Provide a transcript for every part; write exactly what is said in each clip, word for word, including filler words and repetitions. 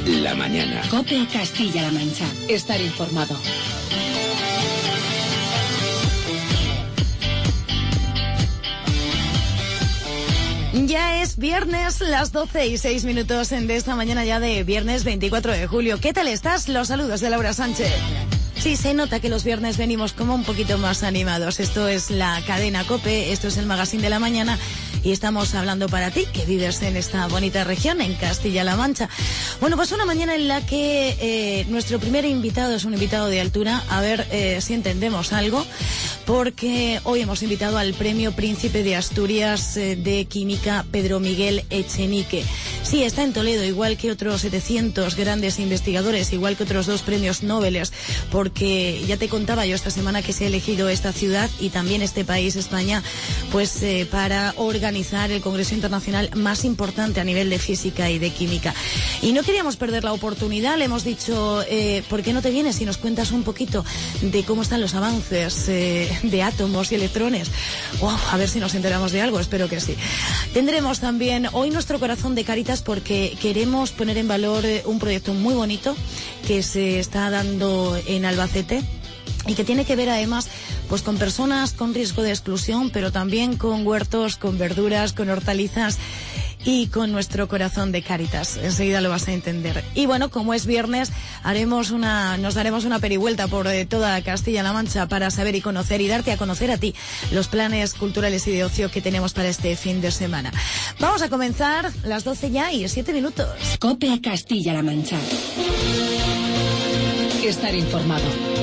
La mañana. COPE Castilla-La Mancha. Estar informado. Ya es viernes, las doce y seis minutos de esta mañana ya de viernes veinticuatro de julio. ¿Qué tal estás? Los saludos de Laura Sánchez. Sí, se nota que los viernes venimos como un poquito más animados. Esto es la cadena COPE, esto es el magazine de la mañana y estamos hablando para ti, que vives en esta bonita región, en Castilla-La Mancha. Bueno, pues una mañana en la que eh, nuestro primer invitado es un invitado de altura, a ver eh, si entendemos algo, porque hoy hemos invitado al Premio Príncipe de Asturias eh, de Química Pedro Miguel Echenique. Sí, está en Toledo, igual que otros setecientos grandes investigadores, igual que otros dos premios Nobel, porque ya te contaba yo esta semana que se ha elegido esta ciudad y también este país, España, pues eh, para organizar el Congreso Internacional más importante a nivel de física y de química. Y no queríamos perder la oportunidad, le hemos dicho, eh, ¿por qué no te vienes y nos cuentas un poquito de cómo están los avances eh, de átomos y electrones? Wow, a ver si nos enteramos de algo, espero que sí. Tendremos también hoy nuestro corazón de Cáritas porque queremos poner en valor eh, un proyecto muy bonito que se está dando en Albacete y que tiene que ver además pues con personas con riesgo de exclusión, pero también con huertos, con verduras, con hortalizas y con nuestro corazón de Cáritas. Enseguida lo vas a entender. Y bueno, como es viernes, haremos una, nos daremos una perivuelta por eh, toda Castilla-La Mancha para saber y conocer y darte a conocer a ti los planes culturales y de ocio que tenemos para este fin de semana. Vamos a comenzar las doce ya y siete minutos. COPE Castilla-La Mancha. Estar informado.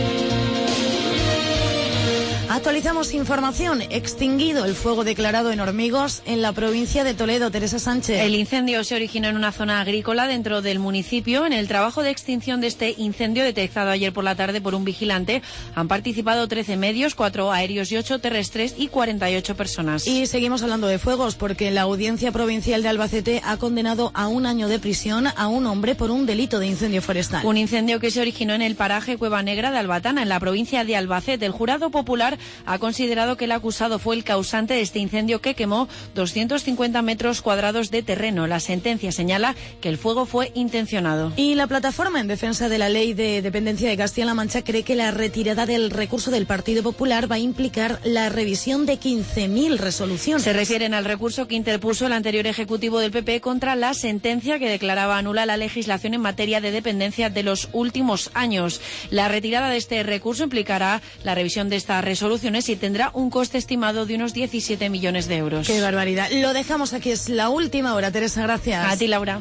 Actualizamos información. Extinguido el fuego declarado en Hormigos en la provincia de Toledo. Teresa Sánchez. El incendio se originó en una zona agrícola dentro del municipio. En el trabajo de extinción de este incendio detectado ayer por la tarde por un vigilante han participado trece medios, cuatro aéreos y ocho terrestres y cuarenta y ocho personas. Y seguimos hablando de fuegos porque la Audiencia Provincial de Albacete ha condenado a un año de prisión a un hombre por un delito de incendio forestal. Un incendio que se originó en el paraje Cueva Negra de Albatana, en la provincia de Albacete. El jurado popular ha considerado que el acusado fue el causante de este incendio que quemó doscientos cincuenta metros cuadrados de terreno. La sentencia señala que el fuego fue intencionado. Y la plataforma en defensa de la ley de dependencia de Castilla-La Mancha cree que la retirada del recurso del Partido Popular va a implicar la revisión de quince mil resoluciones. Se refieren al recurso que interpuso el anterior ejecutivo del P P contra la sentencia que declaraba nula la legislación en materia de dependencia de los últimos años. La retirada de este recurso implicará la revisión de estas resoluciones y tendrá un coste estimado de unos diecisiete millones de euros. ¡Qué barbaridad! Lo dejamos aquí, es la última hora. Teresa, gracias. A ti, Laura.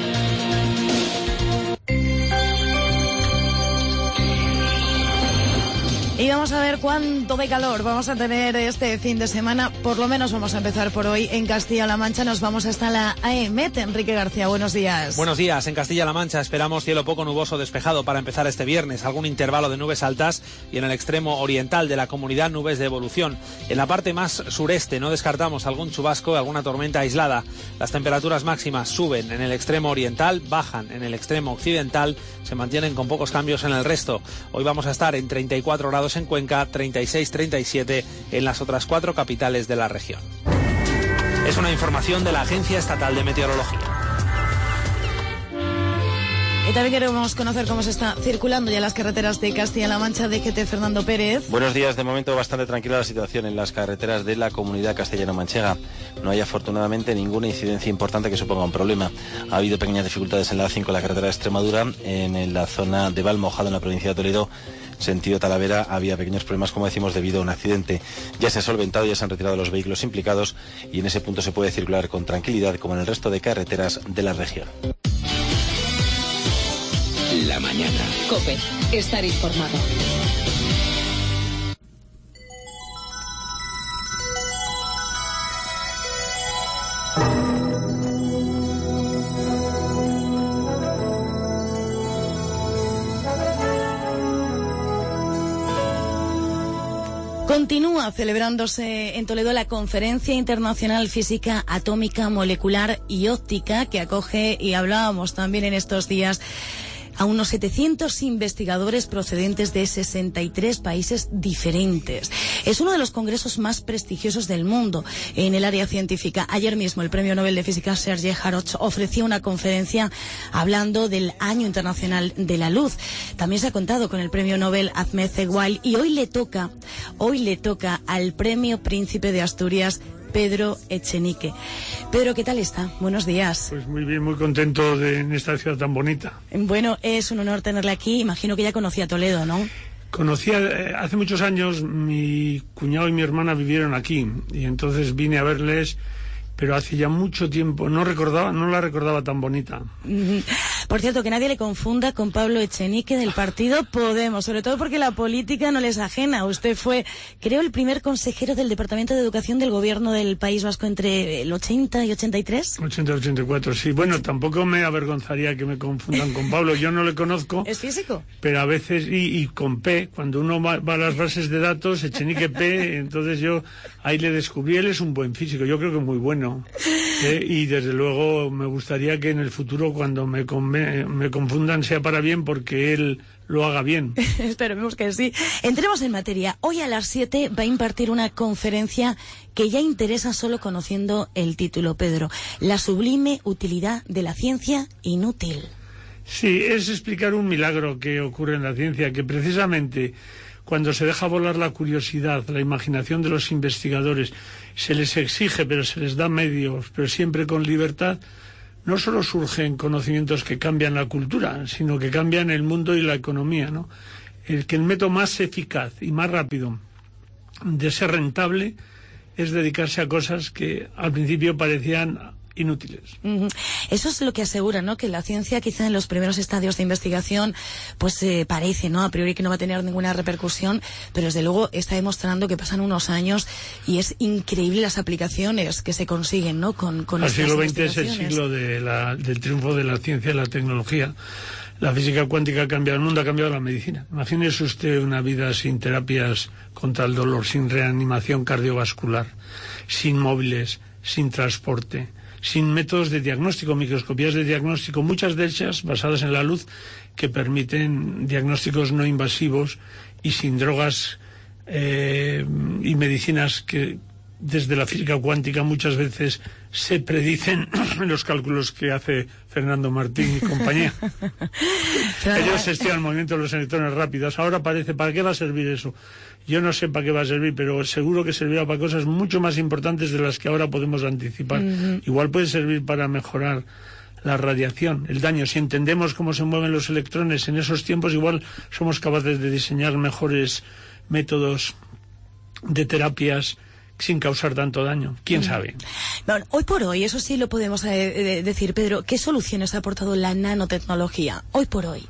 Y vamos a ver cuánto de calor vamos a tener este fin de semana. Por lo menos vamos a empezar por hoy en Castilla-La Mancha. Nos vamos hasta la A E M E T. Enrique García, buenos días. Buenos días. En Castilla-La Mancha esperamos cielo poco nuboso despejado para empezar este viernes. Algún intervalo de nubes altas y en el extremo oriental de la comunidad nubes de evolución. En la parte más sureste no descartamos algún chubasco, alguna tormenta aislada. Las temperaturas máximas suben en el extremo oriental, bajan en el extremo occidental, se mantienen con pocos cambios en el resto. Hoy vamos a estar en treinta y cuatro grados en Cuenca, treinta y seis treinta y siete en las otras cuatro capitales de la región. Es una información de la Agencia Estatal de Meteorología. Y también queremos conocer cómo se está circulando ya las carreteras de Castilla-La Mancha. D G T Fernando Pérez. Buenos días. De momento bastante tranquila la situación en las carreteras de la comunidad castellano-manchega. No hay afortunadamente ninguna incidencia importante que suponga un problema. Ha habido pequeñas dificultades en la A cinco, en la carretera de Extremadura, en la zona de Valmojado, en la provincia de Toledo, sentido Talavera. Había pequeños problemas, como decimos, debido a un accidente. Ya se ha solventado, ya se han retirado los vehículos implicados y en ese punto se puede circular con tranquilidad, como en el resto de carreteras de la región. La mañana. COPE. Estar informado. Continúa celebrándose en Toledo la Conferencia Internacional Física Atómica, Molecular y Óptica, que acoge, y hablábamos también en estos días, a unos setecientos investigadores procedentes de sesenta y tres países diferentes. Es uno de los congresos más prestigiosos del mundo en el área científica. Ayer mismo el Premio Nobel de Física Sergei Haroch ofrecía una conferencia hablando del Año Internacional de la Luz. También se ha contado con el Premio Nobel Ahmed Zewail y hoy le toca, hoy le toca al Premio Príncipe de Asturias Pedro Echenique. Pedro, ¿qué tal está? Buenos días. Pues muy bien, muy contento de en esta ciudad tan bonita. Bueno, es un honor tenerle aquí. Imagino que ya conocía Toledo, ¿no? Conocía, eh, hace muchos años mi cuñado y mi hermana vivieron aquí y entonces vine a verles, pero hace ya mucho tiempo, no recordaba, no la recordaba tan bonita. Por cierto, que nadie le confunda con Pablo Echenique del partido Podemos, sobre todo porque la política no les ajena. Usted fue, creo, el primer consejero del Departamento de Educación del Gobierno del País Vasco entre el ochenta y ochenta y tres. ochenta y ochenta y cuatro, sí. Bueno, tampoco me avergonzaría que me confundan con Pablo. Yo no le conozco. ¿Es físico? Pero a veces, y, y con P, cuando uno va, va a las bases de datos, Echenique P, entonces yo ahí le descubrí. Él es un buen físico, yo creo que muy bueno. Eh, y desde luego me gustaría que en el futuro, cuando me, me, me confundan, sea para bien, porque él lo haga bien. Esperemos que sí. Entremos en materia. Hoy a las siete va a impartir una conferencia que ya interesa solo conociendo el título, Pedro. La sublime utilidad de la ciencia inútil. Sí, es explicar un milagro que ocurre en la ciencia, que precisamente cuando se deja volar la curiosidad, la imaginación de los investigadores, se les exige, pero se les da medios, pero siempre con libertad, no solo surgen conocimientos que cambian la cultura, sino que cambian el mundo y la economía, ¿no? El que el método más eficaz y más rápido de ser rentable es dedicarse a cosas que al principio parecían inútiles. Uh-huh. Eso es lo que asegura, ¿no? Que la ciencia, quizá en los primeros estadios de investigación, pues eh, parece, ¿no? A priori que no va a tener ninguna repercusión, pero desde luego está demostrando que pasan unos años y es increíble las aplicaciones que se consiguen, ¿no? Con, con el estas siglo veinte es el investigaciones. siglo de la, del triunfo de la ciencia y la tecnología. La física cuántica ha cambiado el mundo, ha cambiado la medicina. Imagínese usted una vida sin terapias contra el dolor, sin reanimación cardiovascular, sin móviles, sin transporte, sin métodos de diagnóstico, microscopías de diagnóstico, muchas de ellas basadas en la luz, que permiten diagnósticos no invasivos, y sin drogas eh, y medicinas que desde la física cuántica muchas veces se predicen los cálculos que hace Fernando Martín y compañía. Ellos estudian el movimiento de los electrones rápidos. Ahora parece, ¿para qué va a servir eso? Yo no sé para qué va a servir, pero seguro que servirá para cosas mucho más importantes de las que ahora podemos anticipar. Uh-huh. Igual puede servir para mejorar la radiación, el daño. Si entendemos cómo se mueven los electrones en esos tiempos, igual somos capaces de diseñar mejores métodos de terapias sin causar tanto daño. ¿Quién uh-huh. sabe? Bueno, hoy por hoy, eso sí lo podemos eh, decir, Pedro, ¿qué soluciones ha aportado la nanotecnología hoy por hoy?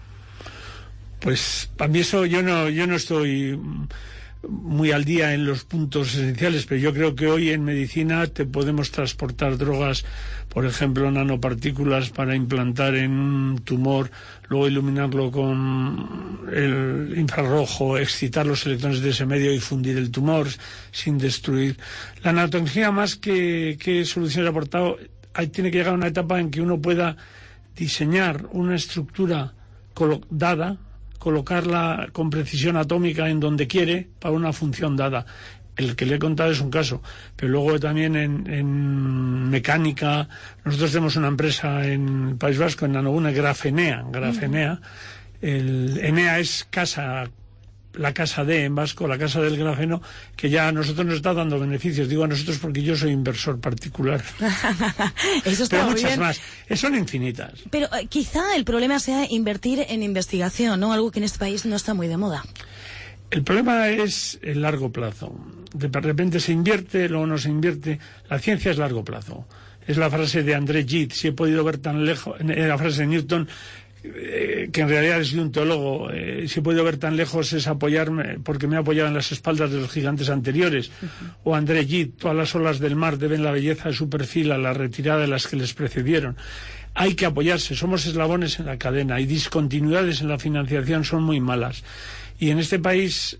Pues para mí eso, yo no, yo no estoy muy al día en los puntos esenciales, pero yo creo que hoy en medicina te podemos transportar drogas, por ejemplo, nanopartículas para implantar en un tumor, luego iluminarlo con el infrarrojo, excitar los electrones de ese medio y fundir el tumor sin destruir. La nanotecnología, más que, que soluciones ha aportado, hay, tiene que llegar a una etapa en que uno pueda diseñar una estructura dada, colocarla con precisión atómica en donde quiere para una función dada. El que le he contado es un caso, pero luego también en, en mecánica, nosotros tenemos una empresa en el País Vasco, en Nanogune, Grafenea, Grafenea, el Enea es casa, la casa de, en vasco, la casa del grafeno, que ya a nosotros nos está dando beneficios. Digo a nosotros porque yo soy inversor particular. Eso está Pero muy muchas bien. más. Son infinitas. Pero eh, quizá el problema sea invertir en investigación, ¿no? Algo que en este país no está muy de moda. El problema es el largo plazo. De repente se invierte, luego no se invierte. La ciencia es largo plazo. Es la frase de André Gide, si he podido ver tan lejos, la frase de Newton, Eh, que en realidad es de un teólogo, eh, si he podido ver tan lejos es apoyarme, porque me he apoyado en las espaldas de los gigantes anteriores. Uh-huh. O André Gide, todas las olas del mar deben la belleza de su perfil a la retirada de las que les precedieron. Hay que apoyarse, somos eslabones en la cadena y discontinuidades en la financiación son muy malas. Y en este país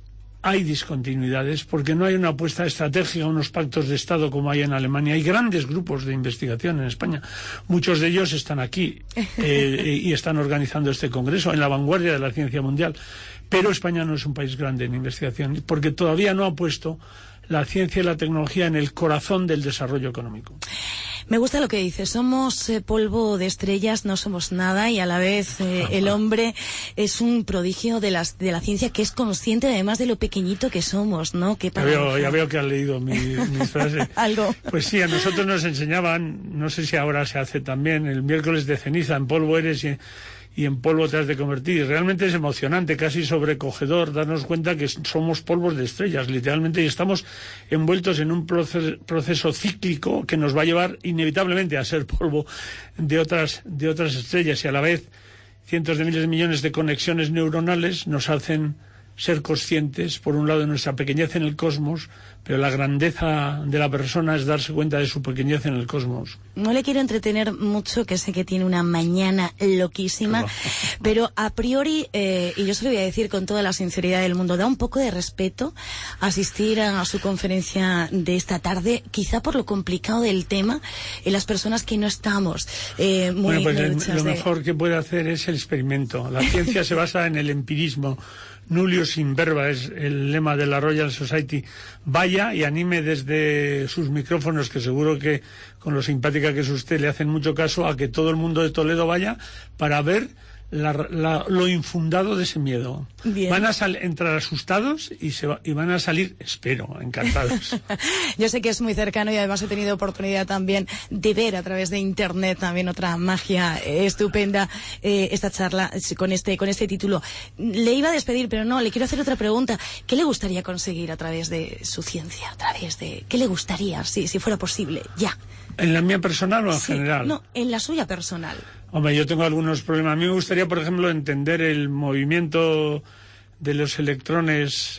hay discontinuidades porque no hay una apuesta estratégica, unos pactos de Estado como hay en Alemania. Hay grandes grupos de investigación en España. Muchos de ellos están aquí eh, y están organizando este congreso en la vanguardia de la ciencia mundial. Pero España no es un país grande en investigación porque todavía no ha puesto la ciencia y la tecnología en el corazón del desarrollo económico. Me gusta lo que dices, somos eh, polvo de estrellas, no somos nada y a la vez eh, el hombre es un prodigio de, las, de la ciencia que es consciente además de lo pequeñito que somos, ¿no? Qué ya, veo, ya veo que has leído mi, mi frase. Algo. Pues sí, a nosotros nos enseñaban, no sé si ahora se hace también, el miércoles de ceniza, en polvo eres y, y en polvo te has de convertir. Realmente es emocionante, casi sobrecogedor, darnos cuenta que somos polvos de estrellas, literalmente, y estamos envueltos en un proceso, proceso cíclico que nos va a llevar inevitablemente a ser polvo de otras, de otras estrellas, y a la vez cientos de miles de millones de conexiones neuronales nos hacen ser conscientes, por un lado, de nuestra pequeñez en el cosmos, pero la grandeza de la persona es darse cuenta de su pequeñez en el cosmos. No le quiero entretener mucho, que sé que tiene una mañana loquísima, no. Pero a priori, eh, y yo se lo voy a decir con toda la sinceridad del mundo, da un poco de respeto asistir a, a su conferencia de esta tarde, quizá por lo complicado del tema, y las personas que no estamos eh, muy... Bueno, pues muy lo de... mejor que puede hacer es el experimento. La ciencia se basa en el empirismo. Nullius in verba es el lema de la Royal Society. Vaya y anime desde sus micrófonos, que seguro que con lo simpática que es usted le hacen mucho caso, a que todo el mundo de Toledo vaya para ver la, la, lo infundado de ese miedo. Bien. Van a sal, entrar asustados y, se va, y van a salir, espero, encantados. Yo sé que es muy cercano y además he tenido oportunidad también de ver a través de internet también otra magia eh, estupenda eh, esta charla con este con este título. Le iba a despedir, pero no, le quiero hacer otra pregunta. ¿Qué le gustaría conseguir a través de su ciencia? A través de ¿qué le gustaría, si, si fuera posible, ya? ¿En la mía personal o en sí, general? No, en la suya personal. Hombre, yo tengo algunos problemas. A mí me gustaría, por ejemplo, entender el movimiento de los electrones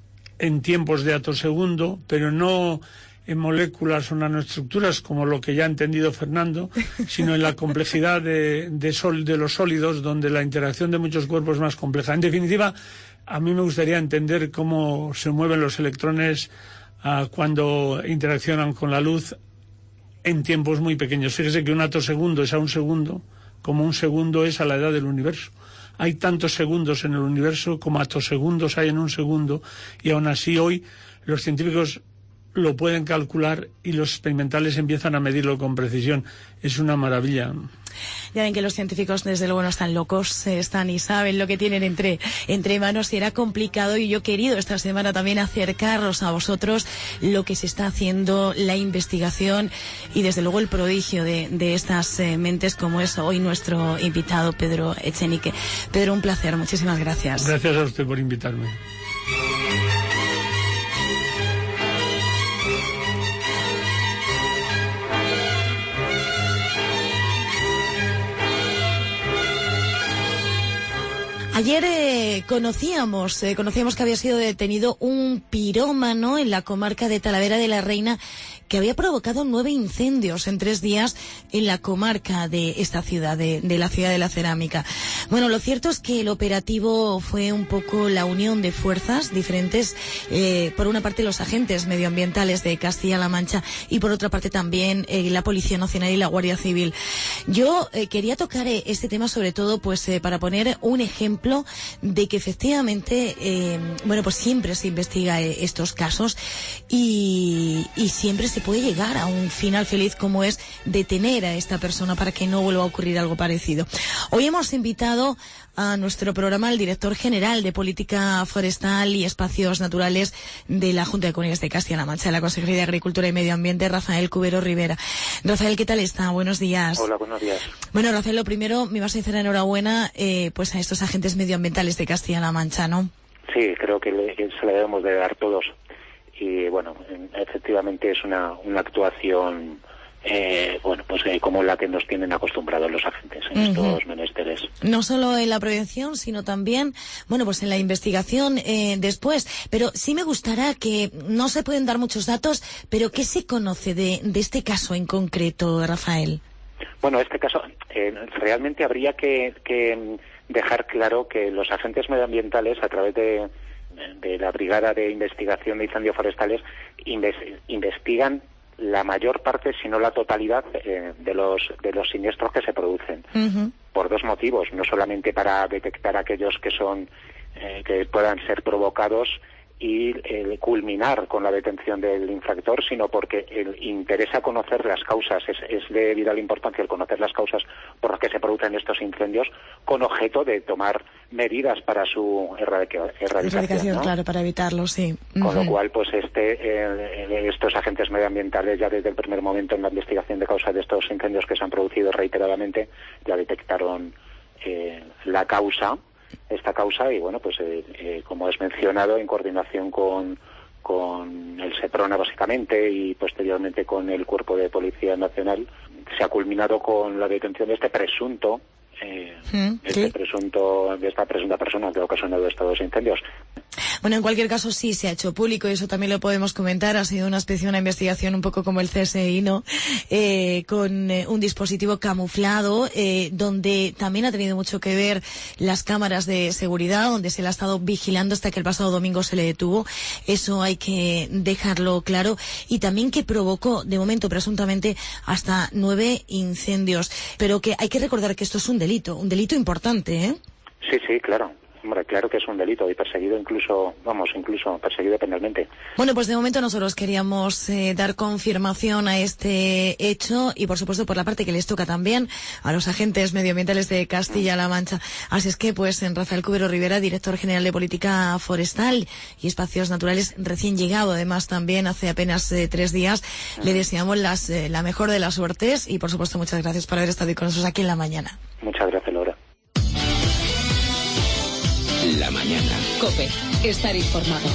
en tiempos de atosegundo, pero no en moléculas o nanoestructuras, como lo que ya ha entendido Fernando, sino en la complejidad de, de, sol, de los sólidos, donde la interacción de muchos cuerpos es más compleja. En definitiva, a mí me gustaría entender cómo se mueven los electrones uh, cuando interaccionan con la luz en tiempos muy pequeños. Fíjese que un atosegundo es a un segundo, como un segundo es a la edad del universo. Hay tantos segundos en el universo como atosegundos hay en un segundo, y aún así hoy los científicos lo pueden calcular y los experimentales empiezan a medirlo con precisión. Es una maravilla. Ya ven que los científicos desde luego no están locos, están y saben lo que tienen entre, entre manos, y era complicado, y yo he querido esta semana también acercaros a vosotros lo que se está haciendo, la investigación y desde luego el prodigio de, de estas eh, mentes, como es hoy nuestro invitado Pedro Echenique. Pedro, un placer, muchísimas gracias. Gracias a usted por invitarme. Ayer eh, conocíamos, eh, conocíamos que había sido detenido un pirómano en la comarca de Talavera de la Reina, que había provocado nueve incendios en tres días en la comarca de esta ciudad, de, de la ciudad de la cerámica. Bueno, lo cierto es que el operativo fue un poco la unión de fuerzas diferentes, eh, por una parte los agentes medioambientales de Castilla-La Mancha y por otra parte también eh, la Policía Nacional y la Guardia Civil. Yo eh, quería tocar eh, este tema sobre todo pues eh, para poner un ejemplo de que efectivamente, eh, bueno, pues siempre se investiga eh, estos casos y, y siempre se puede llegar a un final feliz, como es detener a esta persona para que no vuelva a ocurrir algo parecido. Hoy hemos invitado a nuestro programa al director general de Política Forestal y Espacios Naturales de la Junta de Comunidades de Castilla-La Mancha, de la Consejería de Agricultura y Medio Ambiente, Rafael Cubero Rivera. Rafael, ¿qué tal está? Buenos días. Hola, buenos días. Bueno, Rafael, lo primero, me vas a decir enhorabuena eh, pues a estos agentes medioambientales de Castilla-La Mancha, ¿no? Sí, creo que, le, que se le debemos de dar todos. Y bueno, efectivamente es una, una actuación eh, bueno, pues eh, como la que nos tienen acostumbrados los agentes en uh-huh. estos menesteres. No solo en la prevención, sino también, bueno, pues en la investigación eh, después. Pero sí me gustaría que, no se pueden dar muchos datos, pero ¿qué se conoce de, de este caso en concreto, Rafael? Bueno, este caso, eh, realmente habría que, que dejar claro que los agentes medioambientales, a través de de la Brigada de Investigación de Incendios Forestales inves- investigan la mayor parte, si no la totalidad, eh, de los de los siniestros que se producen. Uh-huh. Por dos motivos, no solamente para detectar aquellos que son eh, que puedan ser provocados y eh, culminar con la detención del infractor, sino porque el, interesa conocer las causas. Es, es de vital importancia el conocer las causas por las que se producen estos incendios, con objeto de tomar medidas para su erradica, erradicación. Erradicación, ¿no? Claro, para evitarlo, sí. Con uh-huh. lo cual, pues este eh, estos agentes medioambientales ya desde el primer momento en la investigación de causas de estos incendios que se han producido reiteradamente, ya detectaron eh, la causa esta causa y bueno pues eh, eh, como es mencionado, en coordinación con con el SEPRONA básicamente y posteriormente con el Cuerpo de Policía Nacional, se ha culminado con la detención de este presunto eh, mm, este ¿sí? presunto de esta presunta persona que ha ocasionado estos dos incendios. Bueno, en cualquier caso sí se ha hecho público y eso también lo podemos comentar. Ha sido una especie de una investigación un poco como el C S I, ¿no? Eh, con eh, un dispositivo camuflado, eh, donde también ha tenido mucho que ver las cámaras de seguridad, donde se le ha estado vigilando hasta que el pasado domingo se le detuvo. Eso hay que dejarlo claro. Y también que provocó, de momento presuntamente, hasta nueve incendios. Pero que hay que recordar que esto es un delito, un delito importante, ¿eh? Sí, sí, claro. Hombre, claro que es un delito y perseguido incluso, vamos, incluso perseguido penalmente. Bueno, pues de momento nosotros queríamos eh, dar confirmación a este hecho y por supuesto por la parte que les toca también a los agentes medioambientales de Castilla-La Mancha. Así es que pues en Rafael Cubero Rivera, director general de Política Forestal y Espacios Naturales, recién llegado además también hace apenas eh, tres días, uh-huh. le deseamos las, eh, la mejor de las suertes y por supuesto muchas gracias por haber estado con nosotros aquí en la mañana. Muchas gracias, Laura. La mañana. COPE. Estar informado.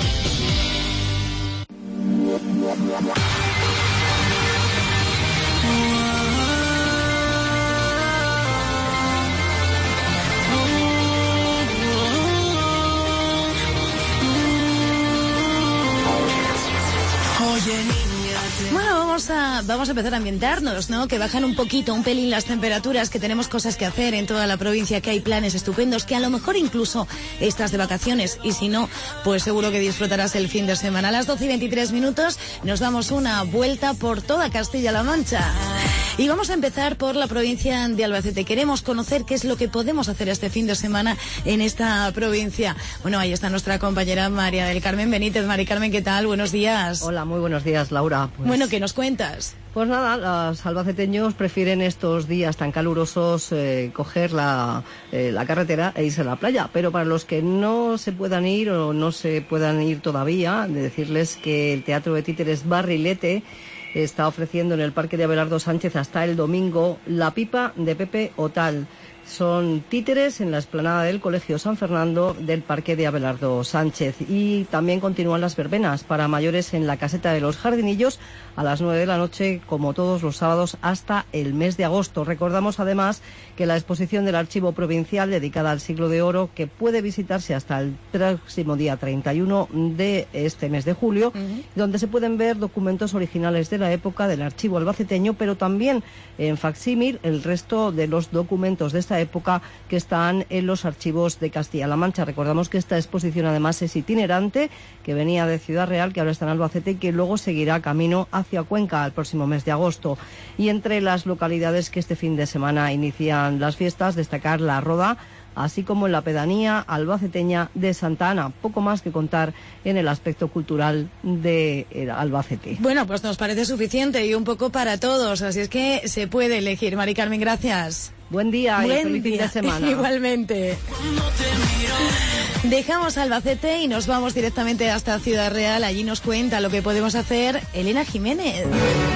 Oye, bueno, vamos a, vamos a empezar a ambientarnos, ¿no? Que bajan un poquito, un pelín las temperaturas, que tenemos cosas que hacer en toda la provincia, que hay planes estupendos, que a lo mejor incluso estás de vacaciones y si no, pues seguro que disfrutarás el fin de semana. A las doce y veintitrés minutos nos damos una vuelta por toda Castilla-La Mancha. Y vamos a empezar por la provincia de Albacete. Queremos conocer qué es lo que podemos hacer este fin de semana en esta provincia. Bueno, ahí está nuestra compañera María del Carmen Benítez. Mari Carmen, ¿qué tal? Buenos días. Hola, muy buenos días, Laura. Pues... Bueno, ¿qué nos cuentas? Pues nada, los albaceteños prefieren estos días tan calurosos eh, coger la, eh, la carretera e irse a la playa. Pero para los que no se puedan ir o no se puedan ir todavía, de decirles que el Teatro de Títeres Barrilete está ofreciendo en el Parque de Abelardo Sánchez hasta el domingo La Pipa de Pepe Otal. Son títeres en la explanada del Colegio San Fernando del Parque de Abelardo Sánchez. Y también continúan las verbenas para mayores en la Caseta de los Jardinillos a las nueve de la noche, como todos los sábados, hasta el mes de agosto. Recordamos además que la exposición del Archivo Provincial dedicada al Siglo de Oro, que puede visitarse hasta el próximo día treinta y uno de este mes de julio, uh-huh. donde se pueden ver documentos originales de la época del archivo albaceteño, pero también en facsímil el resto de los documentos de esta época que están en los archivos de Castilla-La Mancha. Recordamos que esta exposición además es itinerante, que venía de Ciudad Real, que ahora está en Albacete y que luego seguirá camino hacia Cuenca el próximo mes de agosto. Y entre las localidades que este fin de semana inician las fiestas, destacar La Roda, así como en la pedanía albaceteña de Santa Ana. Poco más que contar en el aspecto cultural de Albacete. Bueno, pues nos parece suficiente y un poco para todos, así es que se puede elegir. Mari Carmen, gracias. Buen día Buen y feliz día. fin de semana. Igualmente. Dejamos Albacete y nos vamos directamente hasta Ciudad Real. Allí nos cuenta lo que podemos hacer Elena Jiménez.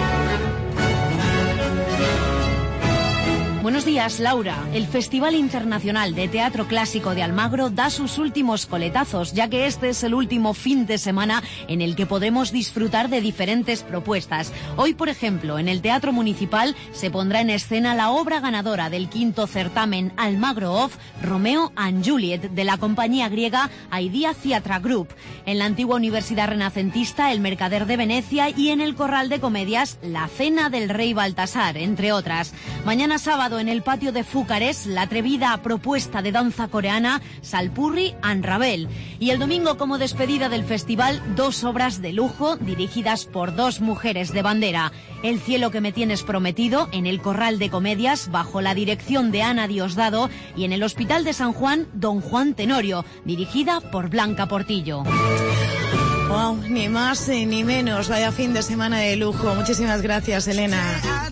Buenos días, Laura. El Festival Internacional de Teatro Clásico de Almagro da sus últimos coletazos, ya que este es el último fin de semana en el que podremos disfrutar de diferentes propuestas. Hoy, por ejemplo, en el Teatro Municipal se pondrá en escena la obra ganadora del quinto certamen Almagro Off, Romeo and Juliet, de la compañía griega Idea Theatre Group. En la antigua Universidad Renacentista, El Mercader de Venecia, y en el Corral de Comedias, La Cena del Rey Baltasar, entre otras. Mañana sábado, en en el patio de Fúcares la atrevida propuesta de danza coreana Salpurri and Ravel. Y el domingo, como despedida del festival, dos obras de lujo dirigidas por dos mujeres de bandera. El cielo que me tienes prometido, en el Corral de Comedias, bajo la dirección de Ana Diosdado, y en el Hospital de San Juan, Don Juan Tenorio, dirigida por Blanca Portillo. Wow, ni más eh, ni menos, vaya fin de semana de lujo. Muchísimas gracias, Elena.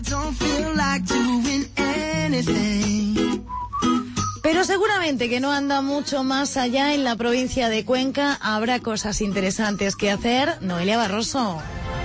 Pero seguramente que no anda mucho más allá en la provincia de Cuenca. Habrá cosas interesantes que hacer. Noelia Barroso.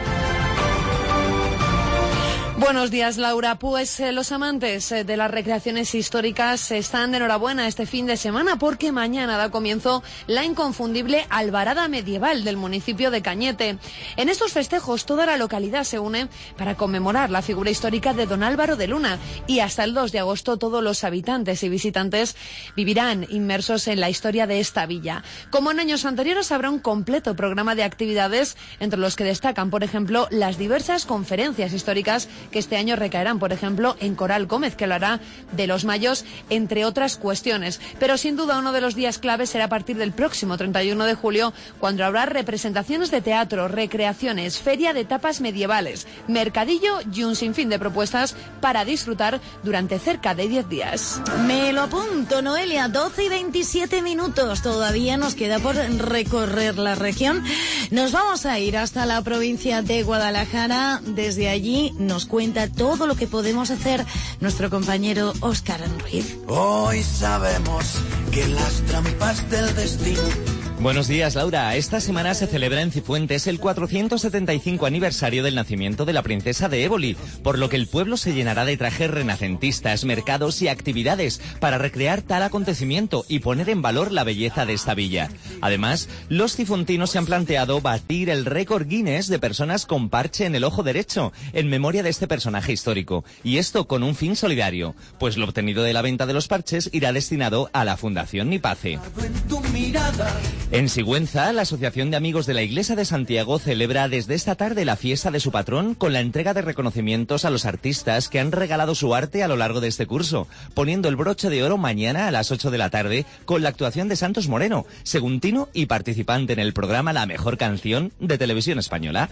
Buenos días, Laura. Pues eh, los amantes eh, de las recreaciones históricas están de enhorabuena este fin de semana porque mañana da comienzo la inconfundible Albarada Medieval del municipio de Cañete. En estos festejos toda la localidad se une para conmemorar la figura histórica de don Álvaro de Luna y hasta el dos de agosto todos los habitantes y visitantes vivirán inmersos en la historia de esta villa. Como en años anteriores habrá un completo programa de actividades entre los que destacan, por ejemplo, las diversas conferencias históricas que este año recaerán, por ejemplo, en Coral Gómez, que hablará de los mayos, entre otras cuestiones. Pero sin duda uno de los días claves será a partir del próximo treinta y uno de julio, cuando habrá representaciones de teatro, recreaciones, feria de tapas medievales, mercadillo y un sinfín de propuestas para disfrutar durante cerca de diez días. Me lo apunto, Noelia, doce y veintisiete minutos. Todavía nos queda por recorrer la región. Nos vamos a ir hasta la provincia de Guadalajara. Desde allí nos cuenta todo lo que podemos hacer nuestro compañero Óscar Ruiz. Hoy sabemos que las trampas del destino. Buenos días, Laura. Esta semana se celebra en Cifuentes el cuatrocientos setenta y cinco aniversario del nacimiento de la princesa de Éboli, por lo que el pueblo se llenará de trajes renacentistas, mercados y actividades para recrear tal acontecimiento y poner en valor la belleza de esta villa. Además, los cifuntinos se han planteado batir el récord Guinness de personas con parche en el ojo derecho, en memoria de este personaje histórico, y esto con un fin solidario, pues lo obtenido de la venta de los parches irá destinado a la Fundación Nipace. En Sigüenza, la Asociación de Amigos de la Iglesia de Santiago celebra desde esta tarde la fiesta de su patrón con la entrega de reconocimientos a los artistas que han regalado su arte a lo largo de este curso, poniendo el broche de oro mañana a las ocho de la tarde con la actuación de Santos Moreno, seguntino y participante en el programa La Mejor Canción de Televisión Española.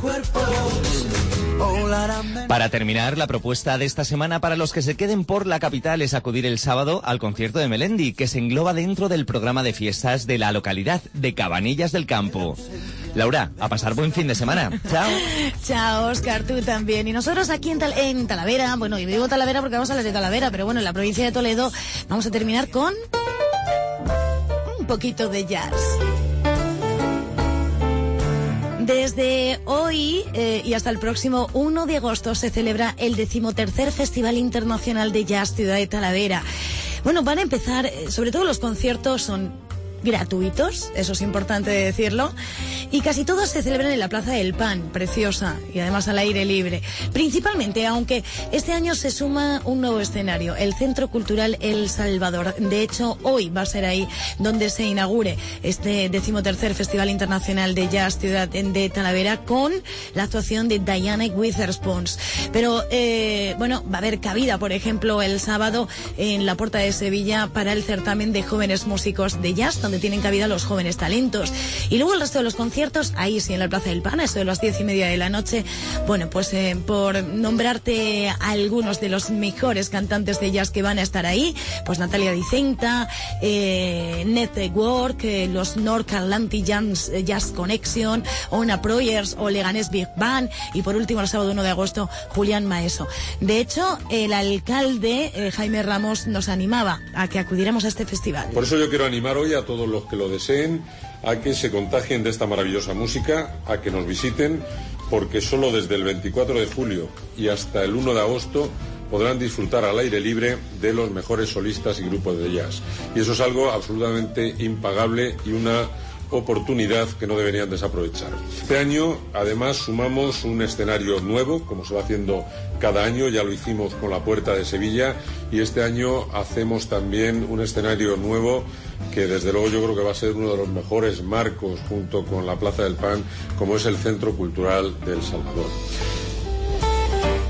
Para terminar, la propuesta de esta semana para los que se queden por la capital es acudir el sábado al concierto de Melendi, que se engloba dentro del programa de fiestas de la localidad de Cabanillas del Campo. Laura, a pasar buen fin de semana. Chao. Chao, Óscar, tú también. Y nosotros aquí en, Tal en Talavera, bueno, yo digo Talavera porque vamos a hablar de Talavera, pero bueno, en la provincia de Toledo vamos a terminar con un poquito de jazz. Desde hoy eh, y hasta el próximo uno de agosto se celebra el decimotercer Festival Internacional de Jazz Ciudad de Talavera. Bueno, van a empezar, eh, sobre todo los conciertos son gratuitos, eso es importante decirlo, y casi todos se celebran en la Plaza del Pan, preciosa, y además al aire libre. Principalmente, aunque este año se suma un nuevo escenario, el Centro Cultural El Salvador. De hecho, hoy va a ser ahí donde se inaugure este decimotercer Festival Internacional de Jazz Ciudad de Talavera con la actuación de Diana Witherspoon. Pero, eh, bueno, va a haber cabida, por ejemplo, el sábado en la Puerta de Sevilla para el certamen de jóvenes músicos de jazz, donde tienen cabida los jóvenes talentos. Y luego el resto de los conciertos, ahí sí, en la Plaza del Pan, a eso de las diez y media de la noche. Bueno, pues eh, por nombrarte a algunos de los mejores cantantes de jazz que van a estar ahí, pues Natalia Dicenta, eh, Network, eh, los North Atlantic Jazz, Jazz Connection, Ona Proyers o Leganés Big Band, y por último el sábado uno de agosto, Julián Maeso. De hecho, el alcalde, eh, Jaime Ramos, nos animaba a que acudiéramos a este festival. Por eso yo quiero animar hoy a todos los que lo deseen a que se contagien de esta maravillosa música, a que nos visiten, porque solo desde el veinticuatro de julio y hasta el uno de agosto podrán disfrutar al aire libre de los mejores solistas y grupos de jazz. Y eso es algo absolutamente impagable y una oportunidad que no deberían desaprovechar. Este año, además, sumamos un escenario nuevo, como se va haciendo cada año, ya lo hicimos con la Puerta de Sevilla, y este año hacemos también un escenario nuevo que desde luego yo creo que va a ser uno de los mejores marcos junto con la Plaza del Pan, como es el Centro Cultural de El Salvador.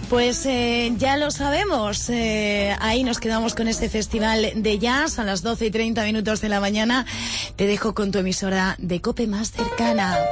Pues eh, ya lo sabemos, eh, ahí nos quedamos con este festival de jazz a las doce y treinta minutos de la mañana. Te dejo con tu emisora de COPE más cercana.